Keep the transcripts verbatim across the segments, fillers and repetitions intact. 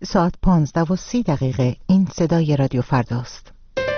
ساعت پانزده و سی دقیقه. این صدای رادیو فرداست.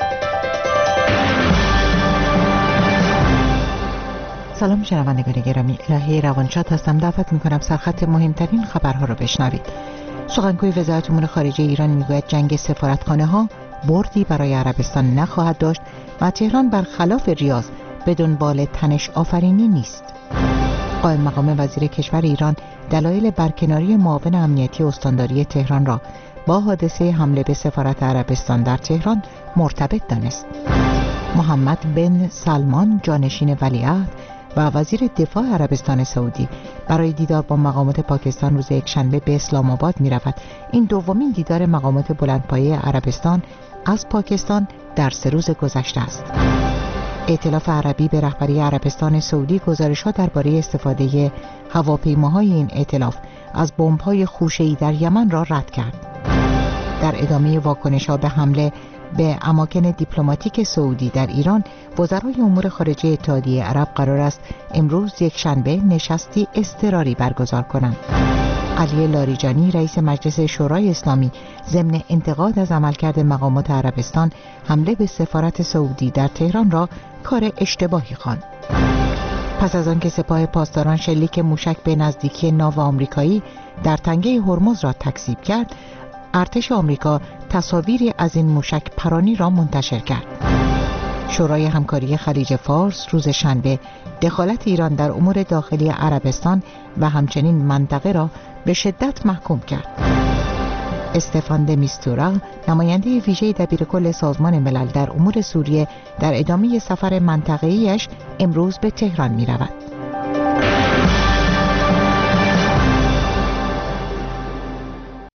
سلام شنوندگان گرامی، الهی روانشاد هستم. دعوت میکنم سرخط مهمترین خبرها رو بشنوید. سخنگوی وزارت امور خارجه ایران میگوید جنگ سفارتخانه ها بردی برای عربستان نخواهد داشت و تهران برخلاف ریاض به دنبال تنش آفرینی نیست. قائم مقام وزیر کشور ایران دلایل برکناری معاون امنیتی استانداری تهران را با حادثه حمله به سفارت عربستان در تهران مرتبط دانست. محمد بن سلمان جانشین ولیعهد و وزیر دفاع عربستان سعودی برای دیدار با مقامات پاکستان روز یکشنبه به اسلام آباد می رود. این دومین دیدار مقامات بلندپایه عربستان از پاکستان در سه روز گذشته است. ائتلاف عربی به رهبری عربستان سعودی گزارش‌ها درباره استفاده هواپیماهای این ائتلاف از بمب‌های خوشه‌ای در یمن را رد کرد. در ادامه واکنش‌ها به حمله به اماکن دیپلماتیک سعودی در ایران، وزرای امور خارجه اتحادیه عرب قرار است امروز یکشنبه نشستی اضطراری برگزار کنند. علی لاریجانی رئیس مجلس شورای اسلامی ضمن انتقاد از عملکرد مقامات عربستان حمله به سفارت سعودی در تهران را کار اشتباهی خواند. پس از آنکه سپاه پاسداران شلیک موشک به نزدیکی ناو آمریکایی در تنگه هرمز را تکذیب کرد، ارتش آمریکا تصاویری از این موشک پرانی را منتشر کرد. شورای همکاری خلیج فارس روز شنبه دخالت ایران در امور داخلی عربستان و همچنین منطقه را به شدت محکوم کرد. استفان د میستورا، نماینده ویژه دبیرکل سازمان ملل در امور سوریه، در ادامه سفر منطقه‌ایش امروز به تهران می رود.